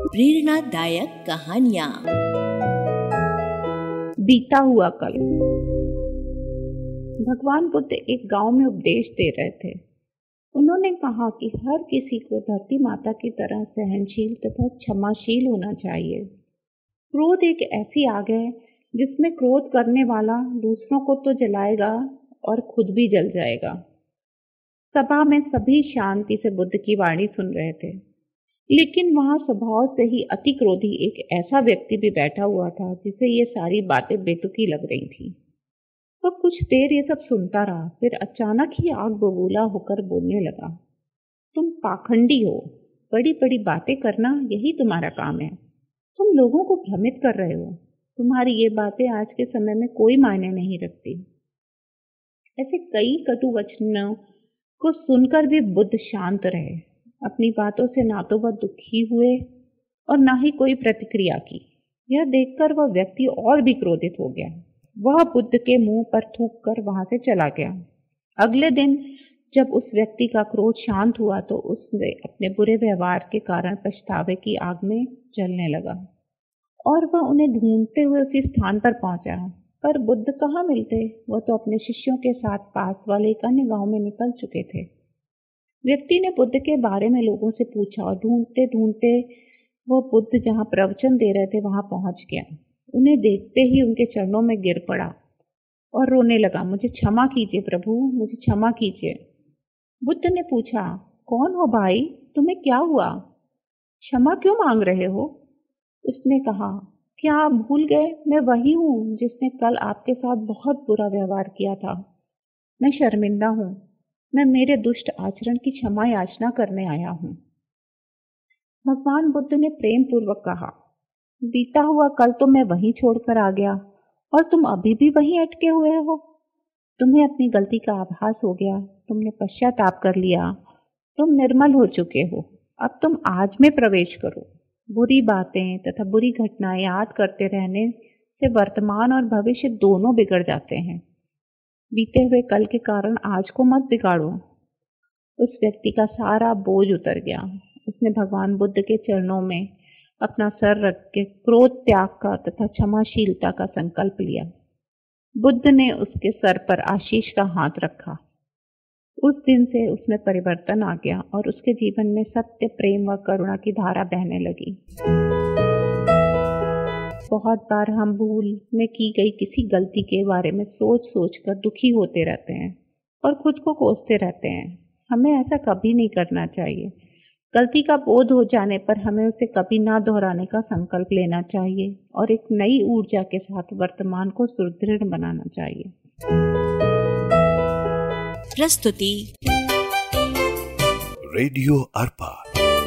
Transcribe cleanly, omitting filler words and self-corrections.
प्रेरणादायक कहानियाँ। बीता हुआ कल। भगवान बुद्ध एक गांव में उपदेश दे रहे थे। उन्होंने कहा कि हर किसी को धरती माता की तरह सहनशील तथा क्षमाशील होना चाहिए। क्रोध एक ऐसी आग है जिसमें क्रोध करने वाला दूसरों को तो जलाएगा और खुद भी जल जाएगा। सभा में सभी शांति से बुद्ध की वाणी सुन रहे थे, लेकिन वहां स्वभाव से ही अति क्रोधी एक ऐसा व्यक्ति भी बैठा हुआ था जिसे ये सारी बातें बेतुकी लग रही थी। तो कुछ देर ये सब सुनता रहा, फिर अचानक ही आग बबूला होकर बोलने लगा, तुम पाखंडी हो, बड़ी बड़ी बातें करना यही तुम्हारा काम है। तुम लोगों को भ्रमित कर रहे हो। तुम्हारी ये बातें आज के समय में कोई मायने नहीं रखती। ऐसे कई कटु वचनों को सुनकर भी बुद्ध शांत रहे। अपनी बातों से ना तो वह दुखी हुए और ना ही कोई प्रतिक्रिया की। यह देखकर वह व्यक्ति और भी क्रोधित हो गया। वह बुद्ध के मुंह पर थूक कर वहां से चला गया। अगले दिन जब उस व्यक्ति का क्रोध शांत हुआ तो उसने अपने बुरे व्यवहार के कारण पछतावे की आग में जलने लगा और वह उन्हें ढूंढते हुए उसी स्थान पर पहुंचा। पर बुद्ध कहाँ मिलते? वह तो अपने शिष्यों के साथ पास वाले एक अन्य गांव में निकल चुके थे। व्यक्ति ने बुद्ध के बारे में लोगों से पूछा और ढूंढते ढूंढते वो बुद्ध जहां प्रवचन दे रहे थे वहां पहुंच गया। उन्हें देखते ही उनके चरणों में गिर पड़ा और रोने लगा, मुझे क्षमा कीजिए प्रभु, मुझे क्षमा कीजिए। बुद्ध ने पूछा, कौन हो भाई, तुम्हें क्या हुआ, क्षमा क्यों मांग रहे हो? उसने कहा, क्या आप भूल गए, मैं वही हूँ जिसने कल आपके साथ बहुत बुरा व्यवहार किया था। मैं शर्मिंदा हूँ। मैं मेरे दुष्ट आचरण की क्षमा याचना करने आया हूँ। भगवान बुद्ध ने प्रेम पूर्वक कहा, बीता हुआ कल तो मैं वहीं छोड़कर आ गया और तुम अभी भी वहीं अटके हुए हो। तुम्हें अपनी गलती का आभास हो गया, तुमने पश्चाताप कर लिया, तुम निर्मल हो चुके हो। अब तुम आज में प्रवेश करो। बुरी बातें तथा बुरी घटनाएं याद करते रहने से वर्तमान और भविष्य दोनों बिगड़ जाते हैं। बीते हुए कल के कारण आज को मत बिगाड़ो। उस व्यक्ति का सारा बोझ उतर गया। उसने भगवान बुद्ध के चरणों में अपना सर रख के क्रोध त्याग का तथा क्षमाशीलता का संकल्प लिया। बुद्ध ने उसके सर पर आशीष का हाथ रखा। उस दिन से उसमें परिवर्तन आ गया और उसके जीवन में सत्य, प्रेम व करुणा की धारा बहने लगी। बहुत बार हम भूल में की गई किसी गलती के बारे में सोच सोच कर दुखी होते रहते हैं और खुद को कोसते रहते हैं। हमें ऐसा कभी नहीं करना चाहिए। गलती का बोध हो जाने पर हमें उसे कभी ना दोहराने का संकल्प लेना चाहिए और एक नई ऊर्जा के साथ वर्तमान को सुदृढ़ बनाना चाहिए। प्रस्तुति रेडियो अर्पा।